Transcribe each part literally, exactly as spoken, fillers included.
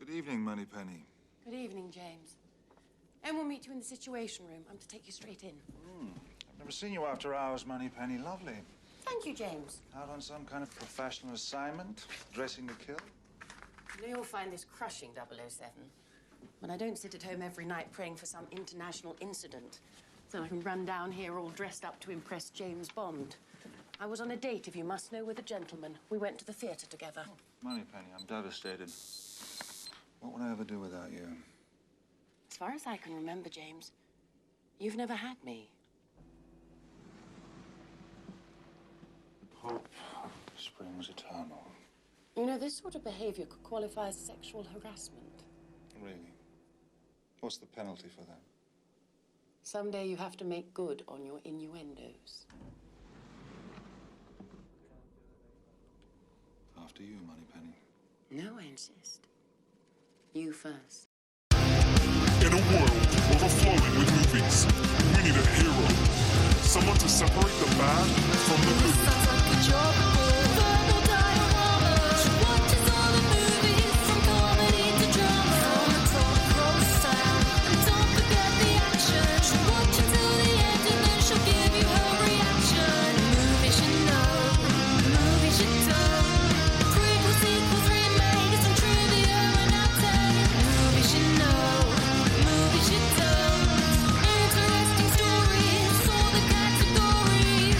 Good evening, Moneypenny. Good evening, James. Em will meet you in the Situation Room. I'm to take you straight in. Mm. I've never seen you after hours, Moneypenny. Lovely. Thank you, James. Out on some kind of professional assignment? Dressing to kill? You know you'll find this crushing, double oh seven. But I don't sit at home every night praying for some international incident so I can run down here all dressed up to impress James Bond. I was on a date, if you must know, with a gentleman. We went to the theatre together. Oh, Moneypenny, I'm devastated. What would I ever do without you? As far as I can remember, James, you've never had me. Hope springs eternal. You know, this sort of behavior could qualify as sexual harassment. Really? What's the penalty for that? Someday you have to make good on your innuendos. After you, Moneypenny. No, I insist. You first. In a world overflowing with movies, we need a hero. Someone to separate the bad from the good. Sounds like a job. Verbal diorama. She watches all the movies, from comedy to drama. From the talk roll sound. And don't forget the action. She'll watch until the end and then she'll give you her reaction. Movies you know, movies you don't. Prequels, sequels, remakes, and trivia and outtake. Movies you know, movies you don't. Interesting stories, all the categories.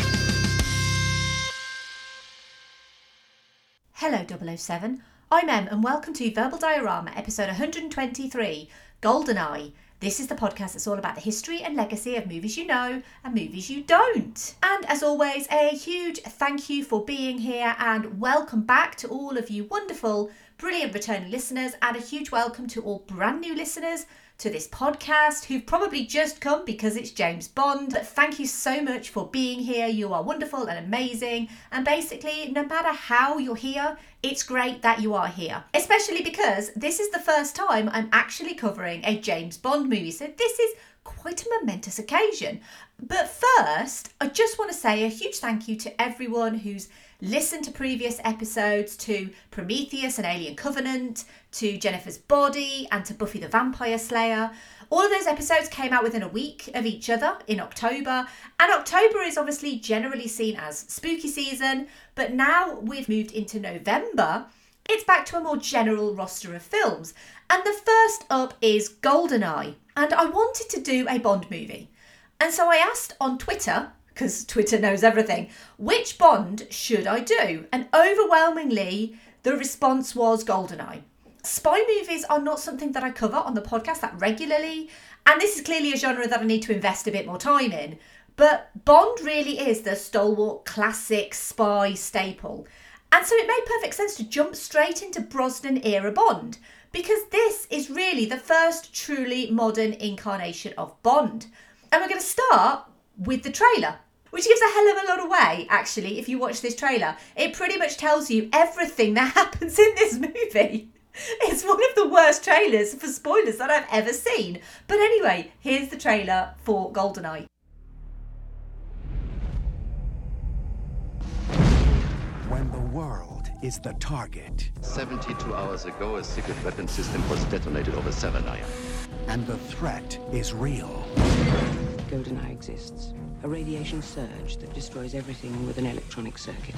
Hello double oh seven, I'm Em and welcome to Verbal Diorama episode one hundred twenty-three, GoldenEye. This is the podcast that's all about the history and legacy of movies you know and movies you don't. And as always, a huge thank you for being here and welcome back to all of you wonderful, brilliant returning listeners, and a huge welcome to all brand new listeners to this podcast who've probably just come because it's James Bond. But thank you so much for being here. You are wonderful and amazing. And basically, no matter how you're here, it's great that you are here. Especially because this is the first time I'm actually covering a James Bond movie. So this is quite a momentous occasion. But first, I just want to say a huge thank you to everyone who's listened to previous episodes, to Prometheus and Alien Covenant, to Jennifer's Body, and to Buffy the Vampire Slayer. All of those episodes came out within a week of each other in October, and October is obviously generally seen as spooky season, but now we've moved into November, it's back to a more general roster of films. And the first up is GoldenEye, and I wanted to do a Bond movie. And so I asked on Twitter, because Twitter knows everything, which Bond should I do? And overwhelmingly, the response was GoldenEye. Spy movies are not something that I cover on the podcast that regularly, and this is clearly a genre that I need to invest a bit more time in. But Bond really is the stalwart classic spy staple. And so it made perfect sense to jump straight into Brosnan-era Bond, because this is really the first truly modern incarnation of Bond. And we're going to start with the trailer, which gives a hell of a lot away, actually, if you watch this trailer. It pretty much tells you everything that happens in this movie. It's one of the worst trailers for spoilers that I've ever seen. But anyway, here's the trailer for GoldenEye. When the world is the target seventy-two hours ago, a secret weapon system was detonated over Severnaya. and the threat is real, GoldenEye exists. A radiation surge that destroys everything with an electronic circuit.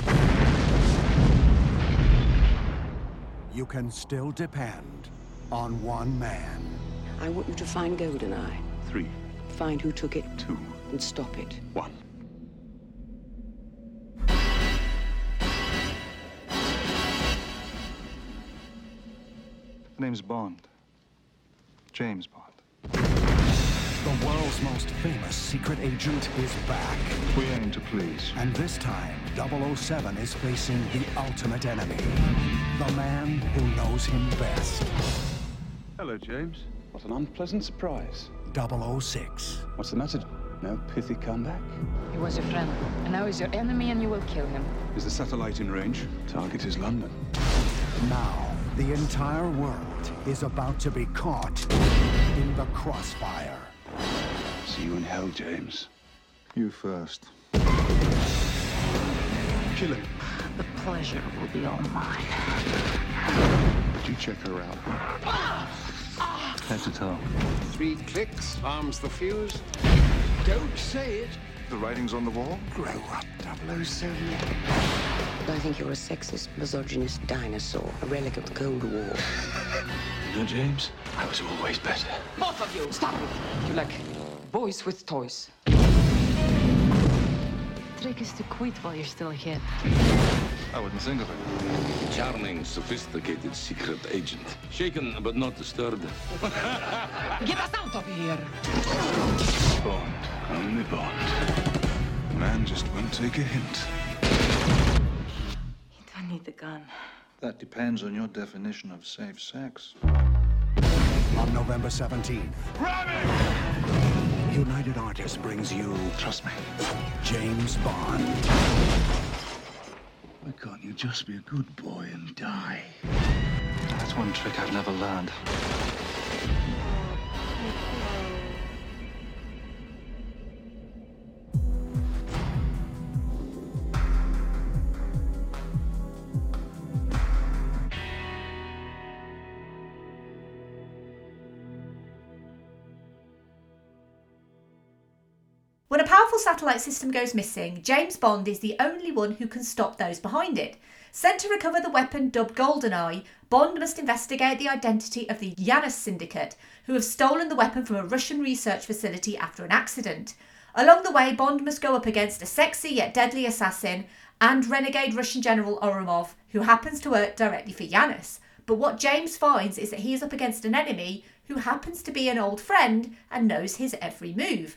you can still depend on one man. I want you to find GoldenEye. Three, Find who took it two, and stop it. one. The name's Bond. James Bond. The world's most famous secret agent is back. We aim to please. And this time, double oh seven is facing the ultimate enemy. The man who knows him best. Hello, James. What an unpleasant surprise. double oh six. What's the matter? No pithy comeback? He was your friend, and now he's your enemy and you will kill him. Is the satellite in range? Target is London. Now, the entire world is about to be caught in the crossfire. See you in hell, James. You first. Kill him. The pleasure will be all mine. Did you check her out. Head to toe. Three clicks, arms the fuse. Don't say it. The writing's on the wall? Grow up, double oh seven. I think you're a sexist, misogynist dinosaur, a relic of the Cold War. You know, James, I was always better. Both of you, stop it! You like boys with toys. Trick is to quit while you're still ahead. I wouldn't think of it. Charming, sophisticated secret agent. Shaken but not disturbed. Get us out of here! Bond. Only Bond. The man just won't take a hint. You don't need the gun. That depends on your definition of safe sex. On November seventeenth, United Artists brings you, Trust me. James Bond. Why can't you just be a good boy and die? That's one trick I've never learned. When a powerful satellite system goes missing, James Bond is the only one who can stop those behind it. Sent to recover the weapon dubbed GoldenEye, Bond must investigate the identity of the Janus Syndicate, who have stolen the weapon from a Russian research facility after an accident. Along the way, Bond must go up against a sexy yet deadly assassin and renegade Russian General Oromov, who happens to work directly for Janus. But what James finds is that he is up against an enemy who happens to be an old friend and knows his every move.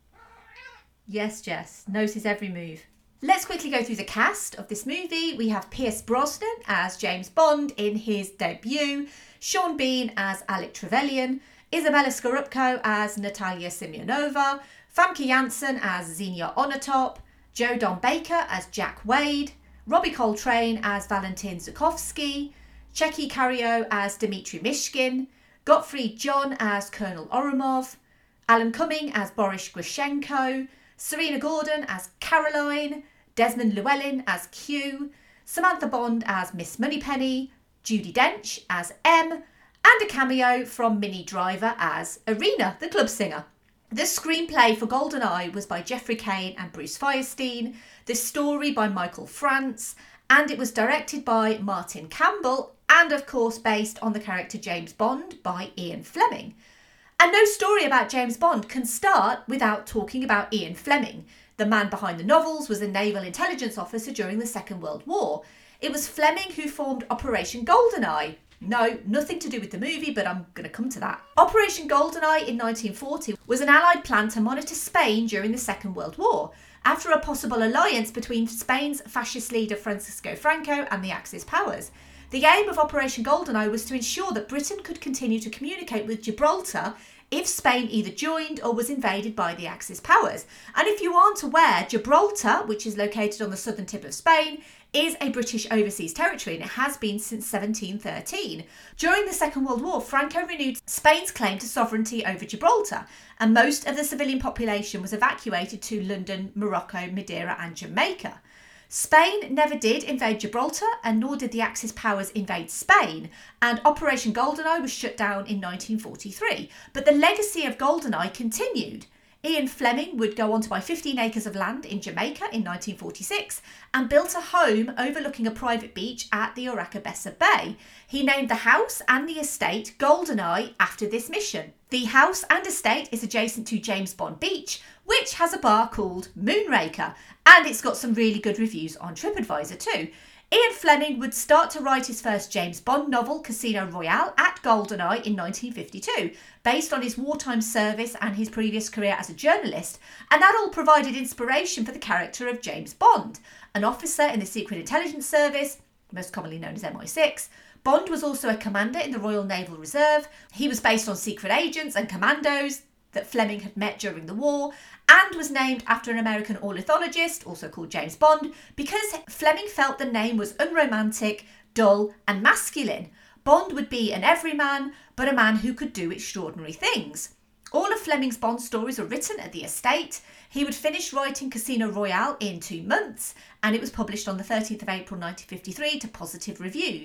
Yes, Jess, knows his every move. Let's quickly go through the cast of this movie. We have Pierce Brosnan as James Bond in his debut, Sean Bean as Alec Trevelyan, Isabella Scorupco as Natalia Simeonova, Famke Janssen as Xenia Onatop, Joe Don Baker as Jack Wade, Robbie Coltrane as Valentin Zukovsky, Checky Cario as Dmitry Mishkin, Gottfried John as Colonel Oromov, Alan Cumming as Boris Grishenko, Serena Gordon as Caroline, Desmond Llewellyn as Q, Samantha Bond as Miss Moneypenny, Judi Dench as M, and a cameo from Minnie Driver as Irina, the club singer. The screenplay for GoldenEye was by Jeffrey Kane and Bruce Firestein, the story by Michael France, and it was directed by Martin Campbell, and of course based on the character James Bond by Ian Fleming. And no story about James Bond can start without talking about Ian Fleming. The man behind the novels was a naval intelligence officer during the Second World War. It was Fleming who formed Operation GoldenEye. No, nothing to do with the movie, but I'm going to come to that. Operation GoldenEye in nineteen forty was an Allied plan to monitor Spain during the Second World War, after a possible alliance between Spain's fascist leader Francisco Franco and the Axis powers. The aim of Operation GoldenEye was to ensure that Britain could continue to communicate with Gibraltar if Spain either joined or was invaded by the Axis powers. And if you aren't aware, Gibraltar, which is located on the southern tip of Spain, is a British overseas territory and it has been since seventeen thirteen. During the Second World War, Franco renewed Spain's claim to sovereignty over Gibraltar, and most of the civilian population was evacuated to London, Morocco, Madeira and Jamaica. Spain never did invade Gibraltar, and nor did the Axis powers invade Spain, and Operation GoldenEye was shut down in nineteen forty-three. But the legacy of GoldenEye continued. Ian Fleming would go on to buy fifteen acres of land in Jamaica in nineteen forty-six and built a home overlooking a private beach at the Oracabessa Bay. He named the house and the estate GoldenEye after this mission. The house and estate is adjacent to James Bond Beach, which has a bar called Moonraker, and it's got some really good reviews on TripAdvisor too. Ian Fleming would start to write his first James Bond novel, Casino Royale, at GoldenEye in nineteen fifty-two, based on his wartime service and his previous career as a journalist, and that all provided inspiration for the character of James Bond, an officer in the Secret Intelligence Service, most commonly known as M I six. Bond was also a commander in the Royal Naval Reserve. He was based on secret agents and commandos that Fleming had met during the war, and was named after an American ornithologist, also called James Bond, because Fleming felt the name was unromantic, dull and masculine. Bond would be an everyman, but a man who could do extraordinary things. All of Fleming's Bond stories were written at the estate. He would finish writing Casino Royale in two months, and it was published on the thirteenth of April nineteen fifty-three to positive reviews.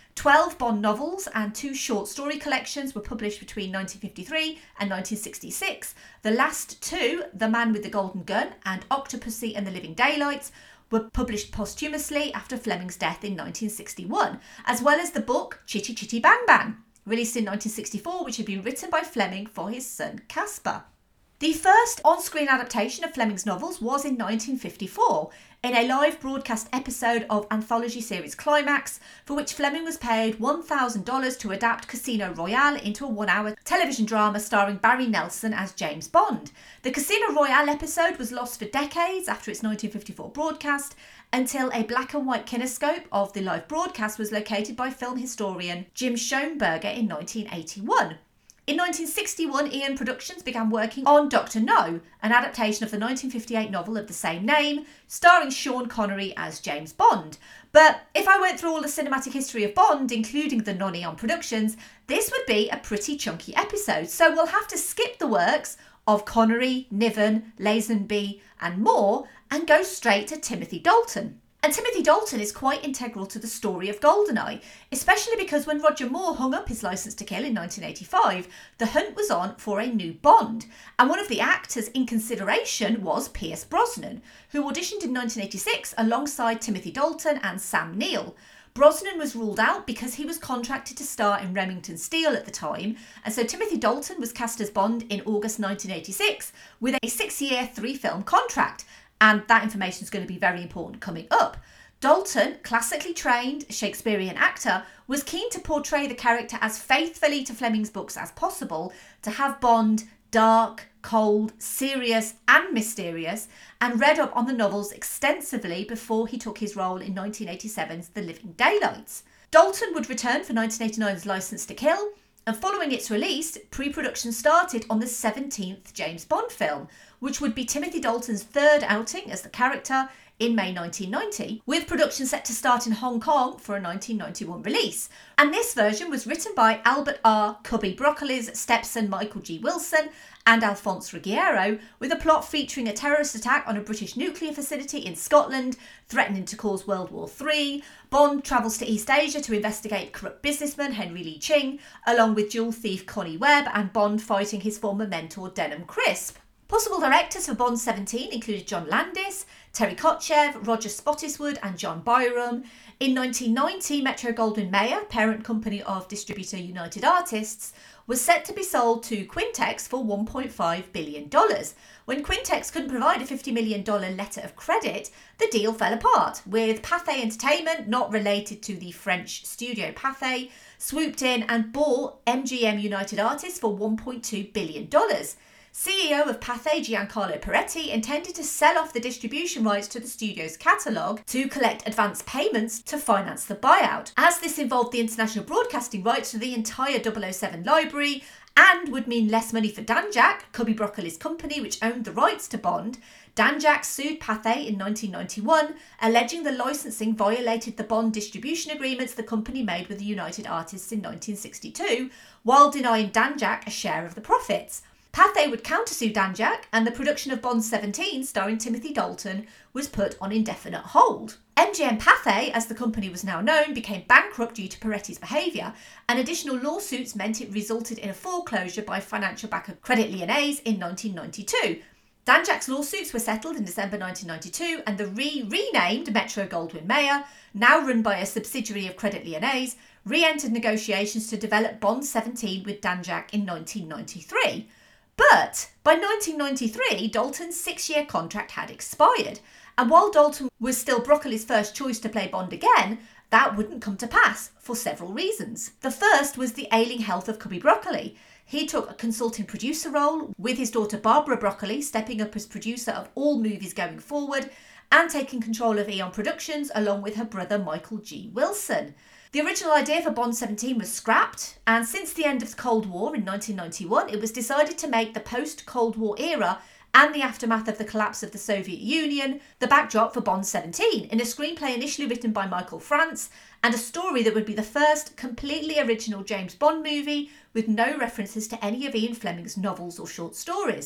twelve Bond novels and two short story collections were published between nineteen fifty-three and nineteen sixty-six. The last two, The Man with the Golden Gun and Octopussy and the Living Daylights, were published posthumously after Fleming's death in nineteen sixty-one, as well as the book Chitty Chitty Bang Bang, released in nineteen sixty-four, which had been written by Fleming for his son Caspar. The first on-screen adaptation of Fleming's novels was in nineteen fifty-four, in a live broadcast episode of anthology series Climax, for which Fleming was paid one thousand dollars to adapt Casino Royale into a one-hour television drama starring Barry Nelson as James Bond. The Casino Royale episode was lost for decades after its nineteen fifty-four broadcast, until a black and white kinescope of the live broadcast was located by film historian Jim Schoenberger in nineteen eighty-one. In nineteen sixty-one, Eon Productions began working on Doctor No, an adaptation of the nineteen fifty-eight novel of the same name, starring Sean Connery as James Bond. But if I went through all the cinematic history of Bond, including the non-Eon productions, this would be a pretty chunky episode, so we'll have to skip the works of Connery, Niven, Lazenby and more and go straight to Timothy Dalton. And Timothy Dalton is quite integral to the story of GoldenEye, especially because when Roger Moore hung up his licence to kill in nineteen eighty-five, the hunt was on for a new Bond. And one of the actors in consideration was Pierce Brosnan, who auditioned in nineteen eighty-six alongside Timothy Dalton and Sam Neill. Brosnan was ruled out because he was contracted to star in Remington Steele at the time, and so Timothy Dalton was cast as Bond in August nineteen eighty-six with a six-year, three-film contract. And that information is going to be very important coming up. Dalton, classically trained Shakespearean actor, was keen to portray the character as faithfully to Fleming's books as possible, to have Bond dark, cold, serious and mysterious, and read up on the novels extensively before he took his role in nineteen eighty-seven's The Living Daylights. Dalton would return for nineteen eighty-nine's Licence to Kill, and following its release, pre-production started on the seventeenth James Bond film, which would be Timothy Dalton's third outing as the character in May nineteen ninety, with production set to start in Hong Kong for a nineteen ninety-one release. And this version was written by Albert R. Cubby Broccoli's stepson Michael G. Wilson and Alphonse Ruggiero, with a plot featuring a terrorist attack on a British nuclear facility in Scotland, threatening to cause World War Three. Bond travels to East Asia to investigate corrupt businessman Henry Lee Ching, along with jewel thief Connie Webb, and Bond fighting his former mentor Denham Crisp. Possible directors for Bond seventeen included John Landis, Terry Kotchev, Roger Spottiswoode and John Byram. In nineteen ninety, Metro-Goldwyn-Mayer, parent company of distributor United Artists, was set to be sold to Quintex for one point five billion dollars. When Quintex couldn't provide a fifty million dollars letter of credit, the deal fell apart, with Pathé Entertainment, not related to the French studio Pathé, swooped in and bought M G M United Artists for one point two billion dollars. C E O of Pathé, Giancarlo Peretti, intended to sell off the distribution rights to the studio's catalogue to collect advance payments to finance the buyout, as this involved the international broadcasting rights to the entire double oh seven library and would mean less money for Danjaq, Cubby Broccoli's company which owned the rights to Bond. Danjaq sued Pathé in nineteen ninety-one, alleging the licensing violated the Bond distribution agreements the company made with the United Artists in nineteen sixty-two, while denying Danjaq a share of the profits. Pathé would countersue Danjaq, and the production of Bond seventeen, starring Timothy Dalton, was put on indefinite hold. M G M Pathé, as the company was now known, became bankrupt due to Peretti's behaviour, and additional lawsuits meant it resulted in a foreclosure by financial backer Credit Lyonnais in nineteen ninety-two. Danjaq's lawsuits were settled in December nineteen ninety-two, and the re-renamed Metro-Goldwyn-Mayer, now run by a subsidiary of Credit Lyonnais, re-entered negotiations to develop Bond seventeen with Danjaq in nineteen ninety-three. But by nineteen ninety-three, Dalton's six-year contract had expired, and while Dalton was still Broccoli's first choice to play Bond again, that wouldn't come to pass for several reasons. The first was the ailing health of Cubby Broccoli. He took a consulting producer role, with his daughter Barbara Broccoli stepping up as producer of all movies going forward and taking control of Eon Productions along with her brother Michael G. Wilson. The original idea for Bond seventeen was scrapped, and since the end of the Cold War in nineteen ninety-one, it was decided to make the post-Cold War era and the aftermath of the collapse of the Soviet Union the backdrop for Bond seventeen, in a screenplay initially written by Michael France, and a story that would be the first completely original James Bond movie with no references to any of Ian Fleming's novels or short stories.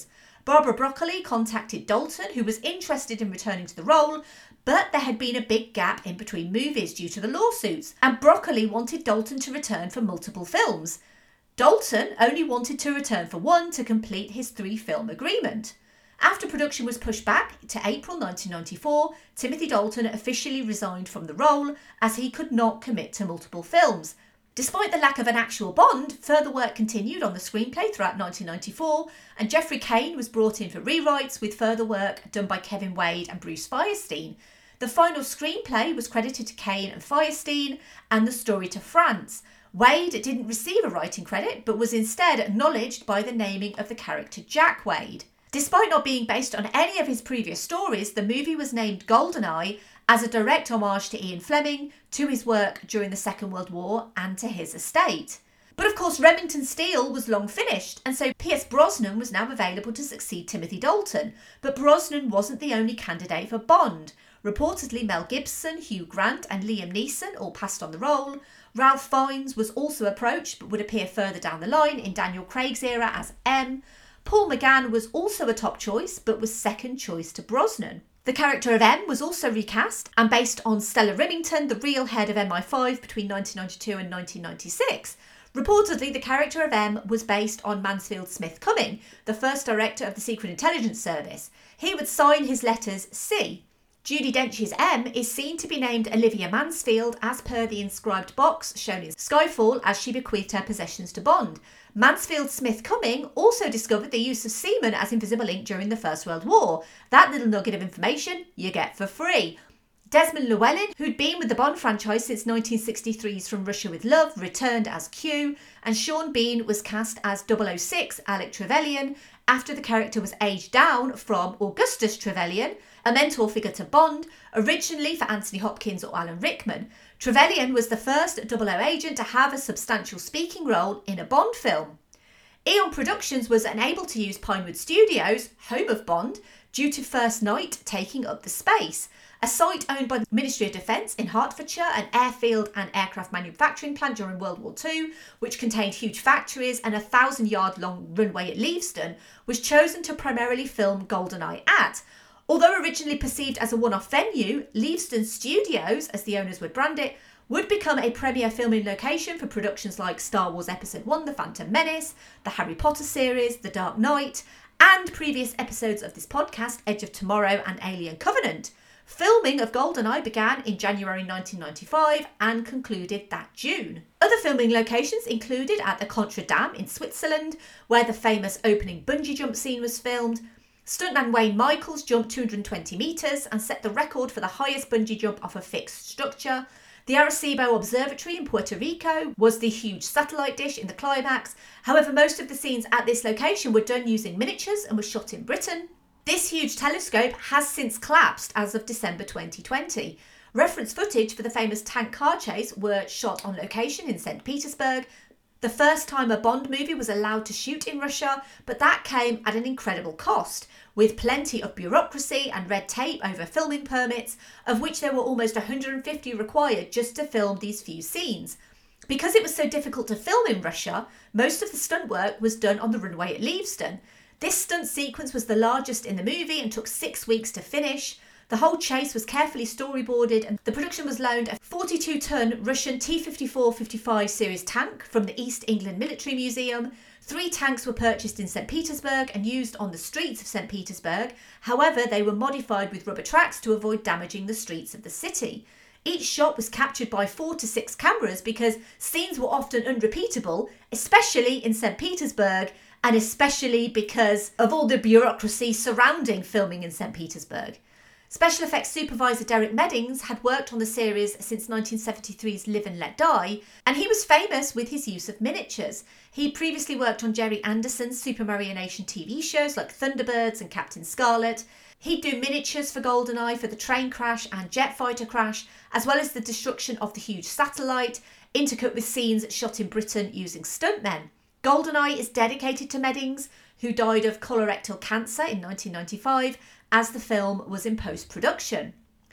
Barbara Broccoli contacted Dalton, who was interested in returning to the role, but there had been a big gap in between movies due to the lawsuits, and Broccoli wanted Dalton to return for multiple films. Dalton only wanted to return for one to complete his three-film agreement. After production was pushed back to April nineteen ninety-four, Timothy Dalton officially resigned from the role as he could not commit to multiple films. Despite the lack of an actual Bond, further work continued on the screenplay throughout nineteen ninety-four, and Jeffrey Kane was brought in for rewrites with further work done by Kevin Wade and Bruce Firestein. The final screenplay was credited to Kane and Firestein and the story to France. Wade didn't receive a writing credit, but was instead acknowledged by the naming of the character Jack Wade. Despite not being based on any of his previous stories, the movie was named GoldenEye as a direct homage to Ian Fleming, to his work during the Second World War and to his estate. But of course Remington Steele was long finished, and so Pierce Brosnan was now available to succeed Timothy Dalton. But Brosnan wasn't the only candidate for Bond. Reportedly Mel Gibson, Hugh Grant and Liam Neeson all passed on the role. Ralph Fiennes was also approached but would appear further down the line in Daniel Craig's era as M. Paul McGann was also a top choice but was second choice to Brosnan. The character of M was also recast and based on Stella Rimington, the real head of M I five between nineteen ninety-two and nineteen ninety-six. Reportedly, the character of M was based on Mansfield Smith Cumming, the first director of the Secret Intelligence Service. He would sign his letters C. Judi Dench's M is seen to be named Olivia Mansfield as per the inscribed box shown in Skyfall as she bequeathed her possessions to Bond. Mansfield Smith Cumming also discovered the use of semen as invisible ink during the First World War. That little nugget of information you get for free. Desmond Llewellyn, who'd been with the Bond franchise since nineteen sixty-three's From Russia with Love, returned as Q, and Sean Bean was cast as double oh six Alec Trevelyan after the character was aged down from Augustus Trevelyan, a mentor figure to Bond, originally for Anthony Hopkins or Alan Rickman. Trevelyan was the first double oh agent to have a substantial speaking role in a Bond film. Eon Productions was unable to use Pinewood Studios, home of Bond, due to First Night taking up the space, a site owned by the Ministry of Defence in Hertfordshire, an airfield and aircraft manufacturing plant during World War Two, which contained huge factories and a thousand-yard-long runway at Leavesden, was chosen to primarily film GoldenEye at. Although originally perceived as a one-off venue, Leavesden Studios, as the owners would brand it, would become a premier filming location for productions like Star Wars Episode one, The Phantom Menace, the Harry Potter series, The Dark Knight, and previous episodes of this podcast, Edge of Tomorrow and Alien Covenant. Filming of GoldenEye began in January nineteen ninety-five and concluded that June. Other filming locations included at the Contra Dam in Switzerland, where the famous opening bungee jump scene was filmed. Stuntman Wayne Michaels jumped two hundred twenty metres and set the record for the highest bungee jump off a fixed structure. The Arecibo Observatory in Puerto Rico was the huge satellite dish in the climax. However, most of the scenes at this location were done using miniatures and were shot in Britain. This huge telescope has since collapsed as of December twenty twenty. Reference footage for the famous tank car chase were shot on location in Saint Petersburg. The first time a Bond movie was allowed to shoot in Russia, but that came at an incredible cost, with plenty of bureaucracy and red tape over filming permits, of which there were almost one hundred fifty required just to film these few scenes. Because it was so difficult to film in Russia, most of the stunt work was done on the runway at Leavesden. This stunt sequence was the largest in the movie and took six weeks to finish. The whole chase was carefully storyboarded and the production was loaned a forty-two ton Russian T fifty-four fifty-five series tank from the East England Military Museum. Three tanks were purchased in Saint Petersburg and used on the streets of Saint Petersburg. However, they were modified with rubber tracks to avoid damaging the streets of the city. Each shot was captured by four to six cameras because scenes were often unrepeatable, especially in Saint Petersburg, and especially because of all the bureaucracy surrounding filming in Saint Petersburg. Special effects supervisor Derek Meddings had worked on the series since nineteen seventy-three's Live and Let Die, and he was famous with his use of miniatures. He previously worked on Jerry Anderson's Supermarionation T V shows like Thunderbirds and Captain Scarlet. He'd do miniatures for GoldenEye for the train crash and jet fighter crash, as well as the destruction of the huge satellite, intercut with scenes shot in Britain using stuntmen. GoldenEye is dedicated to Meddings, who died of colorectal cancer in nineteen ninety-five, as the film was in post-production.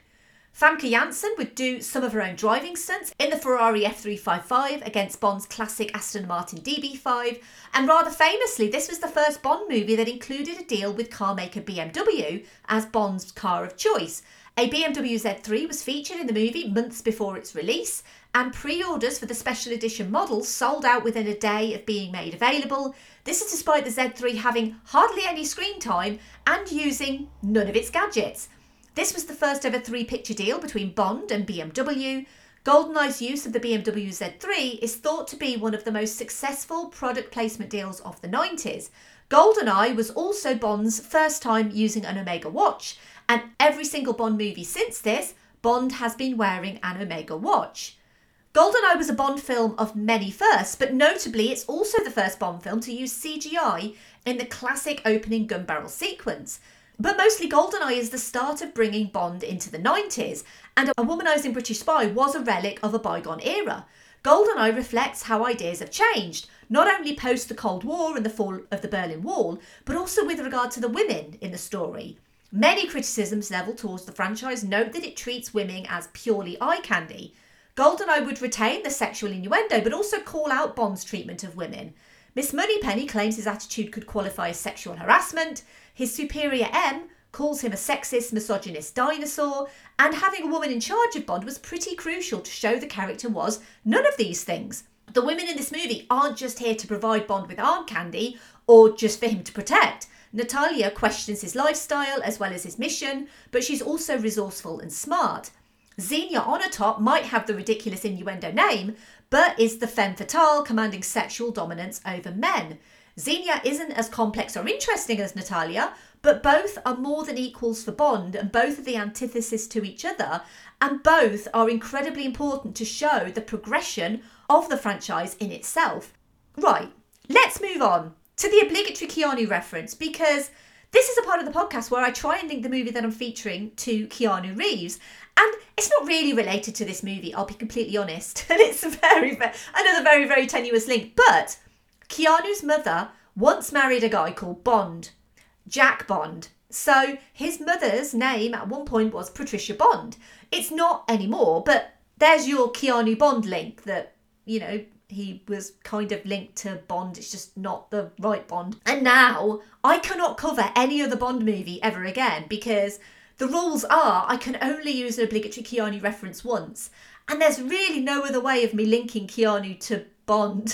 Famke Janssen would do some of her own driving stunts in the Ferrari F three fifty-five against Bond's classic Aston Martin D B five, and rather famously, this was the first Bond movie that included a deal with car maker B M W as Bond's car of choice. A B M W Z three was featured in the movie months before its release, and pre-orders for the special edition models sold out within a day of being made available. This is despite the Z three having hardly any screen time and using none of its gadgets. This was the first ever three-picture deal between Bond and B M W. GoldenEye's use of the B M W Z three is thought to be one of the most successful product placement deals of the nineties. GoldenEye was also Bond's first time using an Omega watch, and every single Bond movie since this, Bond has been wearing an Omega watch. GoldenEye was a Bond film of many firsts, but notably it's also the first Bond film to use C G I in the classic opening gun barrel sequence. But mostly GoldenEye is the start of bringing Bond into the nineties, and A Womanising British Spy was a relic of a bygone era. GoldenEye reflects how ideas have changed, not only post the Cold War and the fall of the Berlin Wall, but also with regard to the women in the story. Many criticisms levelled towards the franchise note that it treats women as purely eye candy. GoldenEye would retain the sexual innuendo, but also call out Bond's treatment of women. Miss Moneypenny claims his attitude could qualify as sexual harassment. His superior M calls him a sexist, misogynist dinosaur, and having a woman in charge of Bond was pretty crucial to show the character was none of these things. The women in this movie aren't just here to provide Bond with arm candy or just for him to protect. Natalia questions his lifestyle as well as his mission, but she's also resourceful and smart. Xenia Onatop might have the ridiculous innuendo name, but is the femme fatale commanding sexual dominance over men. Xenia isn't as complex or interesting as Natalia, but both are more than equals for Bond, and both are the antithesis to each other, and both are incredibly important to show the progression of the franchise in itself. Right, let's move on to the obligatory Keanu reference, because this is a part of the podcast where I try and link the movie that I'm featuring to Keanu Reeves, and it's not really related to this movie, I'll be completely honest, and it's a very, very another very, very tenuous link, but Keanu's mother once married a guy called Bond, Jack Bond. So his mother's name at one point was Patricia Bond. It's not anymore, but there's your Keanu Bond link that, you know, he was kind of linked to Bond. It's just not the right Bond. And now I cannot cover any other Bond movie ever again because the rules are I can only use an obligatory Keanu reference once. And there's really no other way of me linking Keanu to Bond.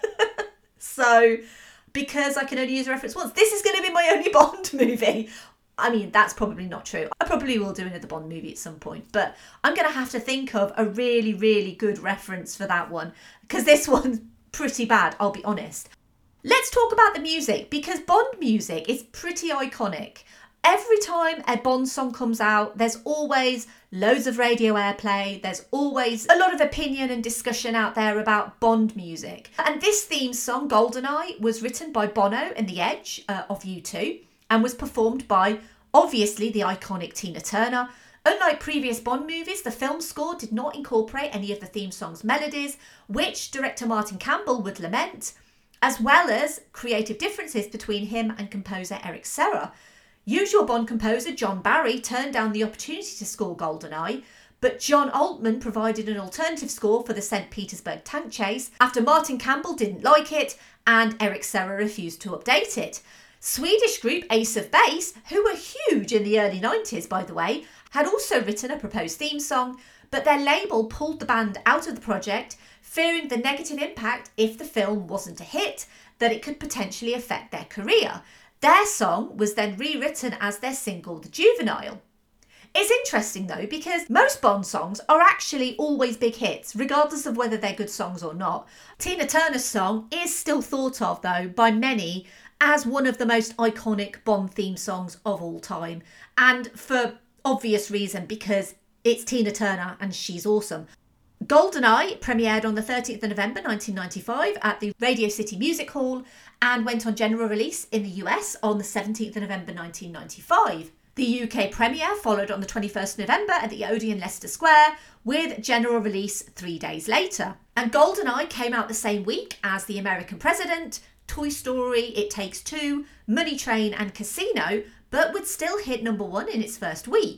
So, because I can only use a reference once, this is going to be my only Bond movie. I mean, that's probably not true. I probably will do another Bond movie at some point, but I'm going to have to think of a really, really good reference for that one, because this one's pretty bad, I'll be honest. Let's talk about the music, because Bond music is pretty iconic. Every time a Bond song comes out, there's always loads of radio airplay. There's always a lot of opinion and discussion out there about Bond music. And this theme song, GoldenEye, was written by Bono and The Edge uh, of U two and was performed by, obviously, the iconic Tina Turner. Unlike previous Bond movies, the film score did not incorporate any of the theme song's melodies, which director Martin Campbell would lament, as well as creative differences between him and composer Eric Serra. Usual Bond composer John Barry turned down the opportunity to score GoldenEye, but John Altman provided an alternative score for the Saint Petersburg tank chase after Martin Campbell didn't like it and Eric Serra refused to update it. Swedish group Ace of Base, who were huge in the early nineties by the way, had also written a proposed theme song, but their label pulled the band out of the project, fearing the negative impact if the film wasn't a hit, that it could potentially affect their career. Their song was then rewritten as their single, The Juvenile. It's interesting though, because most Bond songs are actually always big hits, regardless of whether they're good songs or not. Tina Turner's song is still thought of though by many as one of the most iconic Bond theme songs of all time. And for obvious reason, because it's Tina Turner and she's awesome. GoldenEye premiered on the thirteenth of November nineteen ninety-five at the Radio City Music Hall and went on general release in the U S on the seventeenth of November nineteen ninety-five. The U K premiere followed on the twenty-first of November at the Odeon Leicester Square, with general release three days later. And GoldenEye came out the same week as The American President, Toy Story, It Takes Two, Money Train and Casino, but would still hit number one in its first week.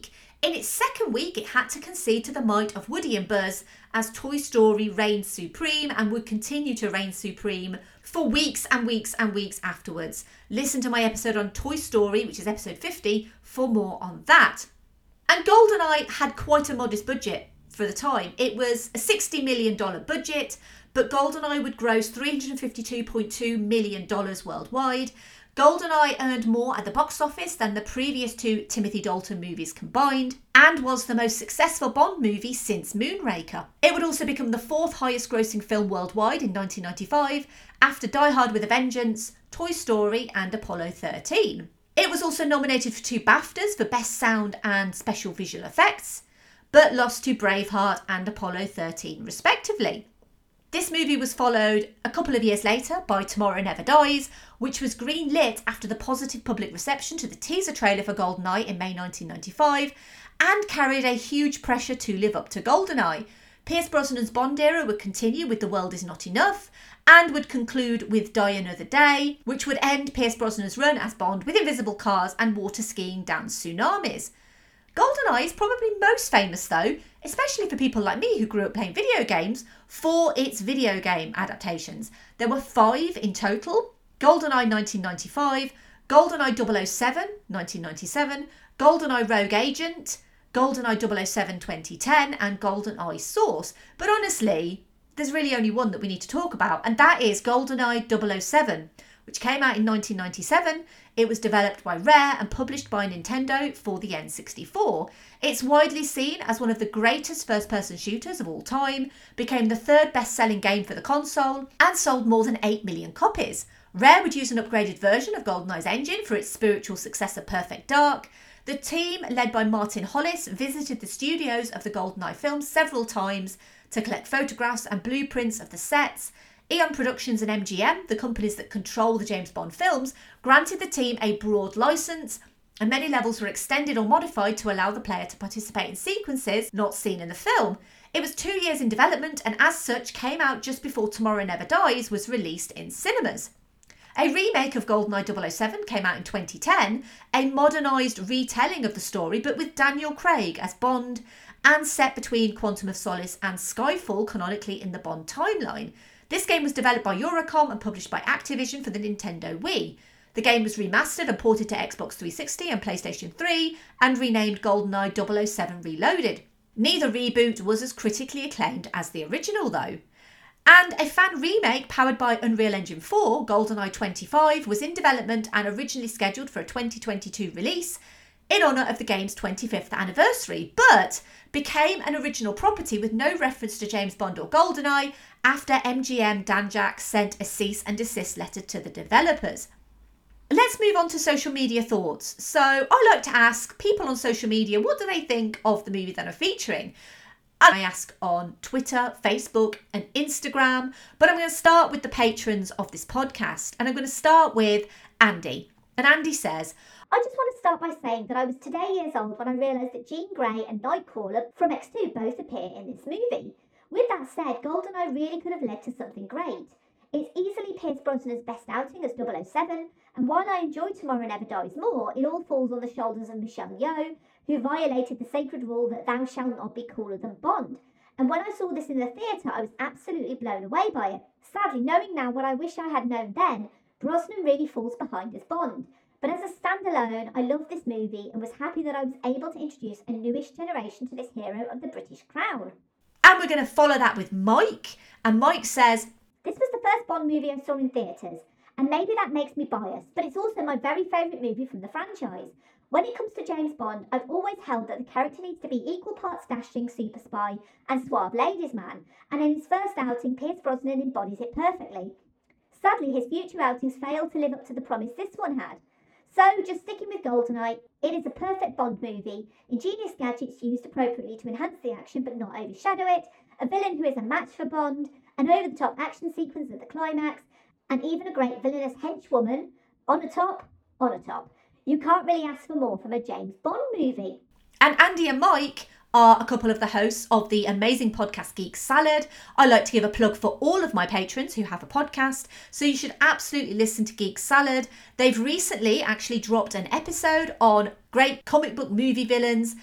In its second week, it had to concede to the might of Woody and Buzz as Toy Story reigned supreme and would continue to reign supreme for weeks and weeks and weeks afterwards. Listen to my episode on Toy Story, which is episode fifty, for more on that. And GoldenEye had quite a modest budget for the time. It was a sixty million dollars budget, but GoldenEye would gross three hundred fifty-two point two million dollars worldwide. GoldenEye earned more at the box office than the previous two Timothy Dalton movies combined, and was the most successful Bond movie since Moonraker. It would also become the fourth highest grossing film worldwide in nineteen ninety-five, after Die Hard with a Vengeance, Toy Story and Apollo thirteen. It was also nominated for two BAFTAs for Best Sound and Special Visual Effects, but lost to Braveheart and Apollo thirteen respectively. This movie was followed a couple of years later by Tomorrow Never Dies, which was greenlit after the positive public reception to the teaser trailer for GoldenEye in May nineteen ninety-five, and carried a huge pressure to live up to GoldenEye. Pierce Brosnan's Bond era would continue with The World Is Not Enough, and would conclude with Die Another Day, which would end Pierce Brosnan's run as Bond with invisible cars and water skiing down tsunamis. GoldenEye is probably most famous though, especially for people like me who grew up playing video games, for its video game adaptations. There were five in total: GoldenEye nineteen ninety-five, GoldenEye double oh seven nineteen ninety-seven, GoldenEye Rogue Agent, GoldenEye double oh seven twenty ten and GoldenEye Source. But honestly, there's really only one that we need to talk about, and that is GoldenEye double oh seven, which came out in nineteen ninety-seven. It was developed by Rare and published by Nintendo for the N sixty-four. It's widely seen as one of the greatest first-person shooters of all time, became the third best-selling game for the console, and sold more than eight million copies. Rare would use an upgraded version of GoldenEye's engine for its spiritual successor Perfect Dark. The team, led by Martin Hollis, visited the studios of the GoldenEye films several times to collect photographs and blueprints of the sets. Eon Productions and M G M, the companies that control the James Bond films, granted the team a broad licence, and many levels were extended or modified to allow the player to participate in sequences not seen in the film. It was two years in development, and as such came out just before Tomorrow Never Dies was released in cinemas. A remake of GoldenEye double oh seven came out in twenty ten, a modernised retelling of the story but with Daniel Craig as Bond, and set between Quantum of Solace and Skyfall canonically in the Bond timeline. This game was developed by Eurocom and published by Activision for the Nintendo Wii. The game was remastered and ported to Xbox three sixty and PlayStation three and renamed GoldenEye double oh seven Reloaded. Neither reboot was as critically acclaimed as the original though. And a fan remake powered by Unreal Engine four, GoldenEye twenty-five, was in development and originally scheduled for a twenty twenty-two release in honour of the game's twenty-fifth anniversary, but became an original property with no reference to James Bond or GoldenEye after M G M Danjaq sent a cease and desist letter to the developers. Let's move on to social media thoughts. So I like to ask people on social media, what do they think of the movie that I'm featuring? And I ask on Twitter, Facebook and Instagram, but I'm going to start with the patrons of this podcast, and I'm going to start with Andy. And Andy says, I just want to start by saying that I was today years old when I realised that Jean Grey and Nightcrawler from X two both appear in this movie. With that said, GoldenEye really could have led to something great. It's easily Pierce Brosnan's best outing as double oh seven, and while I enjoy Tomorrow Never Dies more, it all falls on the shoulders of Michelle Yeoh, who violated the sacred rule that thou shalt not be cooler than Bond. And when I saw this in the theatre, I was absolutely blown away by it. Sadly, knowing now what I wish I had known then, Brosnan really falls behind as Bond. But as a standalone, I love this movie and was happy that I was able to introduce a newish generation to this hero of the British Crown. And we're going to follow that with Mike. And Mike says, this was the first Bond movie I saw in theatres, and maybe that makes me biased, but it's also my very favourite movie from the franchise. When it comes to James Bond, I've always held that the character needs to be equal parts dashing super spy and suave ladies man, and in his first outing, Pierce Brosnan embodies it perfectly. Sadly, his future outings failed to live up to the promise this one had. So, just sticking with GoldenEye, it is a perfect Bond movie, ingenious gadgets used appropriately to enhance the action but not overshadow it, a villain who is a match for Bond, an over-the-top action sequence at the climax, and even a great villainous henchwoman, on a top, on a top. You can't really ask for more from a James Bond movie. And Andy and Mike are a couple of the hosts of the amazing podcast Geek Salad. I like to give a plug for all of my patrons who have a podcast, so you should absolutely listen to Geek Salad. They've recently actually dropped an episode on great comic book movie villains,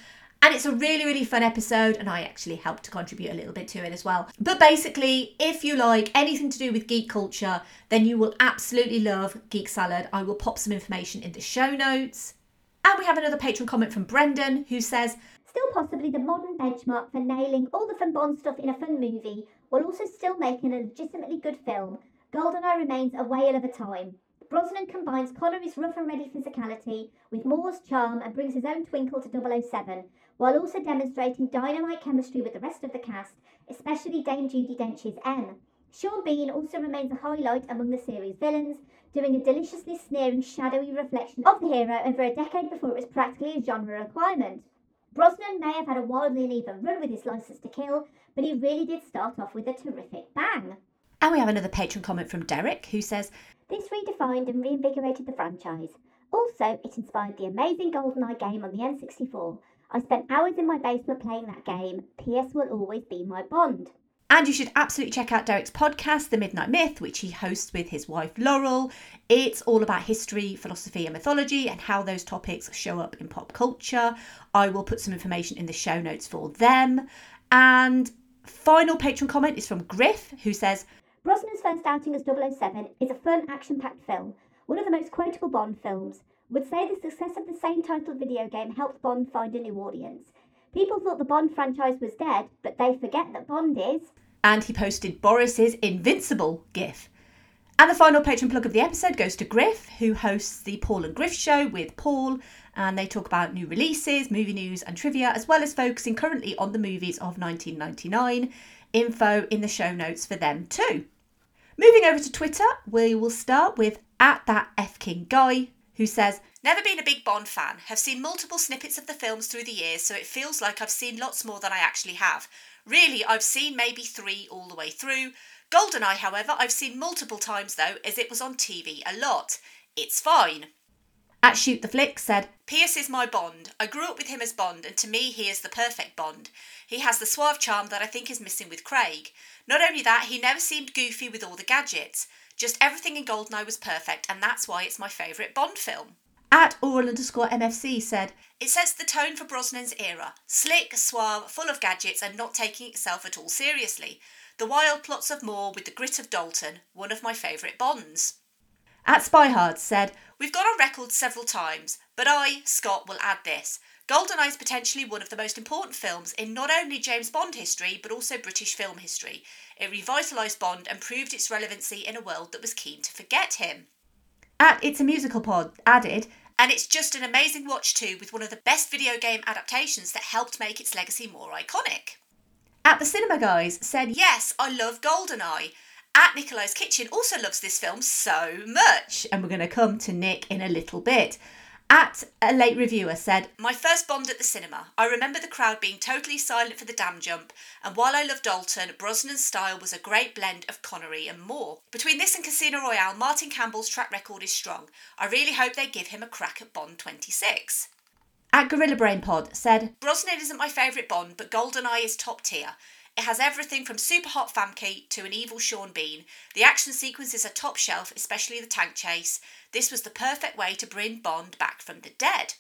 And it's a really, really fun episode, and I actually helped to contribute a little bit to it as well. But basically, if you like anything to do with geek culture, then you will absolutely love Geek Salad. I will pop some information in the show notes. And we have another patron comment from Brendan, who says, still possibly the modern benchmark for nailing all the fun Bond stuff in a fun movie, while also still making a legitimately good film. GoldenEye remains a whale of a time. Brosnan combines Connery's rough and ready physicality with Moore's charm and brings his own twinkle to double oh seven, while also demonstrating dynamite chemistry with the rest of the cast, especially Dame Judi Dench's M. Sean Bean also remains a highlight among the series' villains, doing a deliciously sneering, shadowy reflection of the hero over a decade before it was practically a genre requirement. Brosnan may have had a wildly uneven run with his License to Kill, but he really did start off with a terrific bang. And we have another patron comment from Derek, who says, this redefined and reinvigorated the franchise. Also, it inspired the amazing GoldenEye game on the N sixty-four. I spent hours in my basement playing that game. P S will always be my Bond. And you should absolutely check out Derek's podcast, The Midnight Myth, which he hosts with his wife Laurel. It's all about history, philosophy and mythology and how those topics show up in pop culture. I will put some information in the show notes for them. And final patron comment is from Griff, who says, Brosnan's first outing as double oh seven is a fun, action-packed film, one of the most quotable Bond films. Would say the success of the same titled video game helped Bond find a new audience. People thought the Bond franchise was dead, but they forget that Bond is. And he posted Boris's Invincible gif. And the final patron plug of the episode goes to Griff, who hosts the Paul and Griff Show with Paul, and they talk about new releases, movie news and trivia, as well as focusing currently on the movies of nineteen ninety-nine. Info in the show notes for them too. Moving over to Twitter, we will start with at that F King Guy, who says, never been a big Bond fan, have seen multiple snippets of the films through the years, so it feels like I've seen lots more than I actually have. Really, I've seen maybe three all the way through. GoldenEye, however, I've seen multiple times though, as it was on T V a lot. It's fine. At Shoot the Flick said, Pierce is my Bond. I grew up with him as Bond, and to me he is the perfect Bond. He has the suave charm that I think is missing with Craig. Not only that, he never seemed goofy with all the gadgets. Just everything in GoldenEye was perfect, and that's why it's my favourite Bond film. At Oral underscore M F C said, it sets the tone for Brosnan's era. Slick, suave, full of gadgets and not taking itself at all seriously. The wild plots of Moore with the grit of Dalton, one of my favourite Bonds. At Spyhard said, we've gone on record several times, but I, Scott, will add this. GoldenEye is potentially one of the most important films in not only James Bond history, but also British film history. It revitalised Bond and proved its relevancy in a world that was keen to forget him. At It's a Musical Pod added, and it's just an amazing watch too, with one of the best video game adaptations that helped make its legacy more iconic. At The Cinema Guys said, yes, I love GoldenEye. At Nikolai's Kitchen also loves this film so much. And we're going to come to Nick in a little bit. At A Late Reviewer said, my first Bond at the cinema. I remember the crowd being totally silent for the dam jump, and while I love Dalton, Brosnan's style was a great blend of Connery and Moore. Between this and Casino Royale, Martin Campbell's track record is strong. I really hope they give him a crack at Bond twenty-six. At Gorilla Brain Pod said, Brosnan isn't my favourite Bond, but GoldenEye is top tier. It has everything from super hot Famke to an evil Sean Bean. The action sequences are top shelf, especially the tank chase. This was the perfect way to bring Bond back from the dead.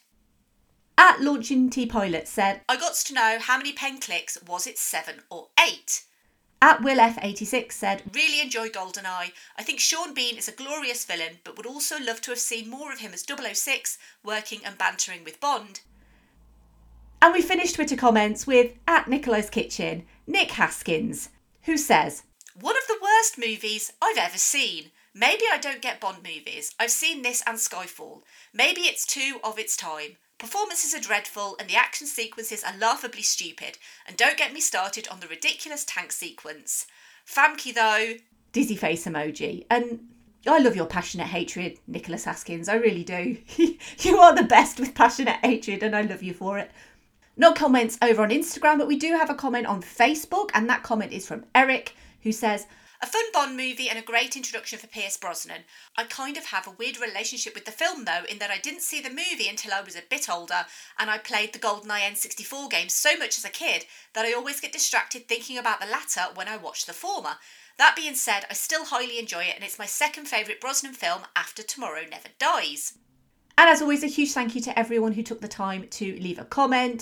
At Launching T Pilot said, I got to know how many pen clicks, was it seven or eight? At Will F eighty-six said, really enjoy GoldenEye. I think Sean Bean is a glorious villain, but would also love to have seen more of him as double oh six, working and bantering with Bond. And we finished Twitter comments with, at Nikolai's Kitchen, Nick Haskins, who says, one of the worst movies I've ever seen. Maybe I don't get Bond movies. I've seen this and Skyfall. Maybe it's too of its time. Performances are dreadful and the action sequences are laughably stupid. And don't get me started on the ridiculous tank sequence. Famke though, dizzy face emoji. And I love your passionate hatred, Nicholas Haskins. I really do. You are the best with passionate hatred and I love you for it. No comments over on Instagram, but we do have a comment on Facebook, and that comment is from Eric, who says, a fun Bond movie and a great introduction for Pierce Brosnan. I kind of have a weird relationship with the film though, in that I didn't see the movie until I was a bit older, and I played the GoldenEye N sixty-four game so much as a kid that I always get distracted thinking about the latter when I watch the former. That being said, I still highly enjoy it, and it's my second favourite Brosnan film after Tomorrow Never Dies. And as always, a huge thank you to everyone who took the time to leave a comment.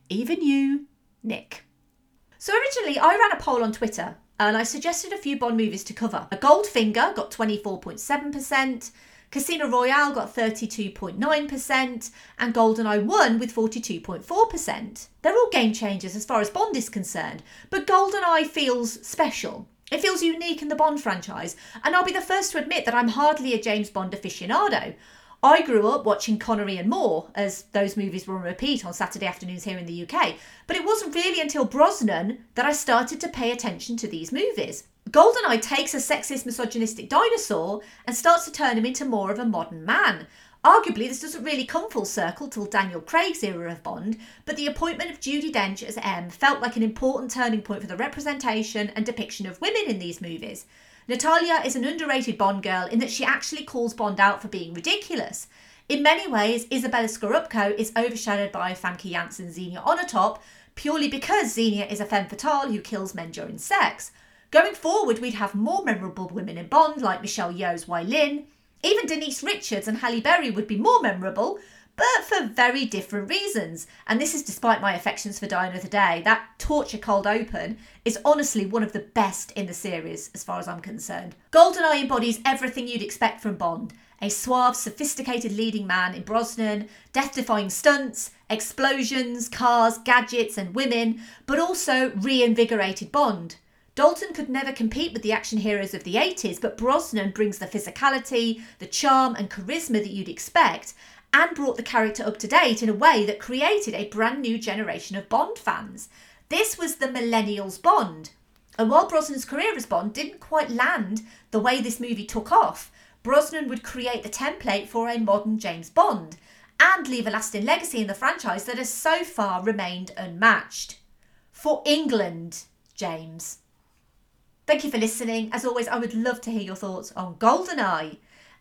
even you, Nick. So originally I ran a poll on Twitter and I suggested a few Bond movies to cover. Goldfinger got twenty-four point seven percent, Casino Royale got thirty-two point nine percent, and GoldenEye won with forty-two point four percent. They're all game changers as far as Bond is concerned, but GoldenEye feels special. It feels unique in the Bond franchise, and I'll be the first to admit that I'm hardly a James Bond aficionado. I grew up watching Connery and Moore, as those movies were on repeat on Saturday afternoons here in the U K, but it wasn't really until Brosnan that I started to pay attention to these movies. GoldenEye takes a sexist, misogynistic dinosaur and starts to turn him into more of a modern man. Arguably, this doesn't really come full circle till Daniel Craig's era of Bond, but the appointment of Judi Dench as M felt like an important turning point for the representation and depiction of women in these movies. Natalia is an underrated Bond girl in that she actually calls Bond out for being ridiculous. In many ways, Isabella Scorupco is overshadowed by Famke Janssen's Xenia Onatopp purely because Xenia is a femme fatale who kills men during sex. Going forward, we'd have more memorable women in Bond like Michelle Yeoh's Wai Lin. Even Denise Richards and Halle Berry would be more memorable, but for very different reasons. And this is despite my affections for Die Another Day. That torture cold open is honestly one of the best in the series, as far as I'm concerned. GoldenEye embodies everything you'd expect from Bond. A suave, sophisticated leading man in Brosnan, death-defying stunts, explosions, cars, gadgets and women, but also reinvigorated Bond. Dalton could never compete with the action heroes of the eighties, but Brosnan brings the physicality, the charm and charisma that you'd expect, and brought the character up to date in a way that created a brand new generation of Bond fans. This was the millennials Bond. And while Brosnan's career as Bond didn't quite land the way this movie took off, Brosnan would create the template for a modern James Bond and leave a lasting legacy in the franchise that has so far remained unmatched. For England, James. Thank you for listening. As always, I would love to hear your thoughts on GoldenEye.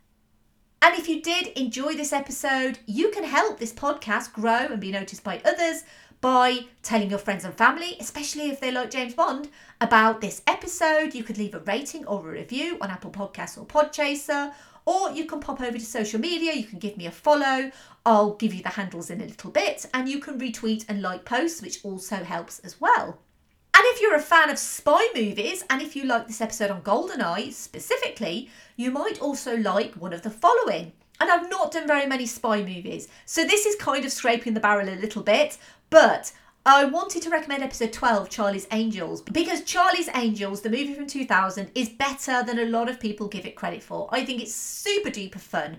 And if you did enjoy this episode, you can help this podcast grow and be noticed by others by telling your friends and family, especially if they like James Bond, about this episode. You could leave a rating or a review on Apple Podcasts or Podchaser, or you can pop over to social media. You can give me a follow. I'll give you the handles in a little bit, and you can retweet and like posts, which also helps as well. And if you're a fan of spy movies, and if you like this episode on GoldenEye specifically, you might also like one of the following. And I've not done very many spy movies, so this is kind of scraping the barrel a little bit, but I wanted to recommend episode twelve, Charlie's Angels, because Charlie's Angels, the movie from two thousand, is better than a lot of people give it credit for. I think it's super duper fun.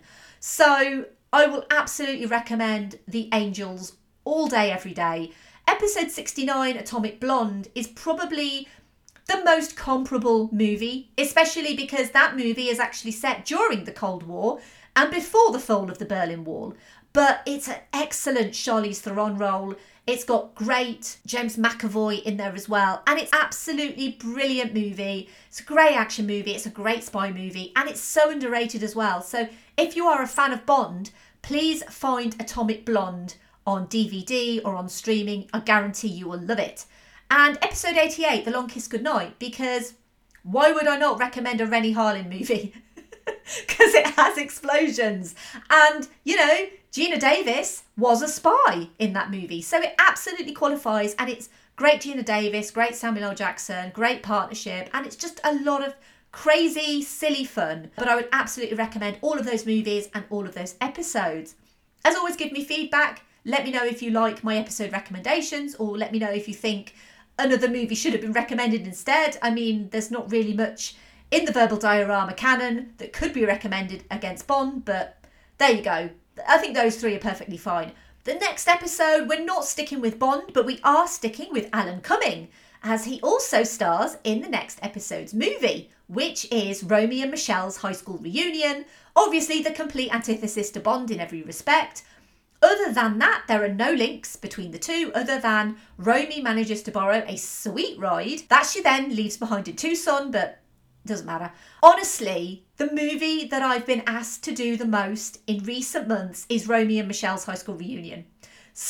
So I will absolutely recommend The Angels all day, every day. Episode sixty-nine, Atomic Blonde, is probably the most comparable movie, especially because that movie is actually set during the Cold War and before the fall of the Berlin Wall. But it's an excellent Charlize Theron role. It's got great James McAvoy in there as well. And it's absolutely brilliant movie. It's a great action movie. It's a great spy movie. And it's so underrated as well. So if you are a fan of Bond, please find Atomic Blonde on D V D or on streaming. I guarantee you will love it. And episode eighty-eight, The Long Kiss Goodnight, because why would I not recommend a Rennie Harlin movie? Because it has explosions. And, you know, Gina Davis was a spy in that movie. So it absolutely qualifies, and it's great Gina Davis, great Samuel L. Jackson, great partnership, and it's just a lot of crazy, silly fun. But I would absolutely recommend all of those movies and all of those episodes. As always, give me feedback. Let me know if you like my episode recommendations, or let me know if you think another movie should have been recommended instead. I mean, there's not really much in the Verbal Diorama canon that could be recommended against Bond, but there you go. I think those three are perfectly fine. The next episode, we're not sticking with Bond, but we are sticking with Alan Cumming, as he also stars in the next episode's movie, which is Romy and Michelle's high school reunion. Obviously the complete antithesis to Bond in every respect. Other than that, there are no links between the two, other than Romy manages to borrow a sweet ride that she then leaves behind in Tucson, but doesn't matter. Honestly, the movie that I've been asked to do the most in recent months is Romy and Michelle's high school reunion. So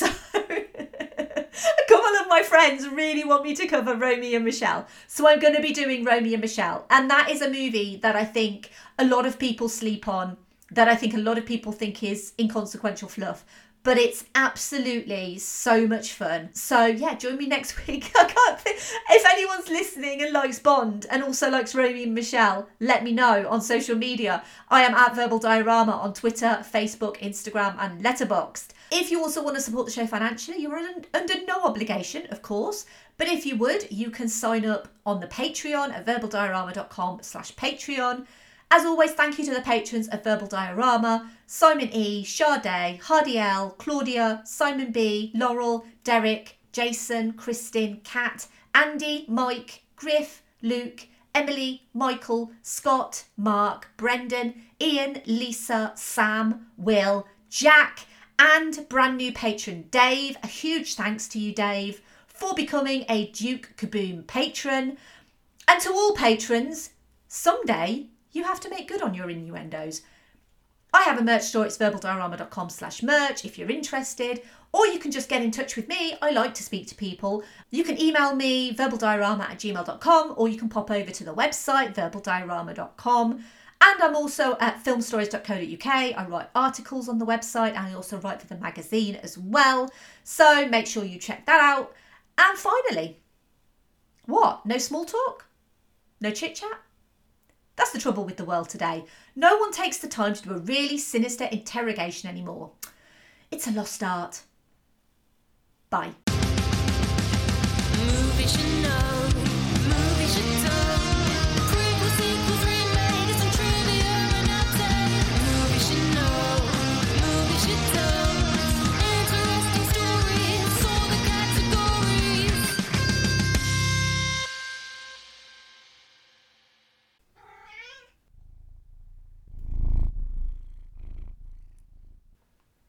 a couple of my friends really want me to cover Romy and Michelle. So I'm going to be doing Romy and Michelle. And that is a movie that I think a lot of people sleep on, that I think a lot of people think is inconsequential fluff. but it's absolutely so much fun. So yeah, join me next week. I can't think, if anyone's listening and likes Bond and also likes Romy and Michelle, let me know on social media. I am at Verbal Diorama on Twitter, Facebook, Instagram and Letterboxd. If you also want to support the show financially, you're un- under no obligation, of course. But if you would, you can sign up on the Patreon at verbaldiorama.com slash Patreon. As always, thank you to the patrons of Verbal Diorama: Simon E, Sade, Hardy L, Claudia, Simon B, Laurel, Derek, Jason, Kristin, Kat, Andy, Mike, Griff, Luke, Emily, Michael, Scott, Mark, Brendan, Ian, Lisa, Sam, Will, Jack, and brand new patron Dave. A huge thanks to you, Dave, for becoming a Duke Kaboom patron. And to all patrons, someday you have to make good on your innuendos. I have a merch store. It's verbaldiorama.com slash merch if you're interested, or you can just get in touch with me. I like to speak to people. You can email me verbaldiorama at gmail dot com, or you can pop over to the website verbaldiorama dot com. And I'm also at filmstories dot co dot uk. I write articles on the website and I also write for the magazine as well. So make sure you check that out. And finally, what? No small talk? No chit chat? That's the trouble with the world today. No one takes the time to do a really sinister interrogation anymore. It's a lost art. Bye. Movies you know, movies you don't.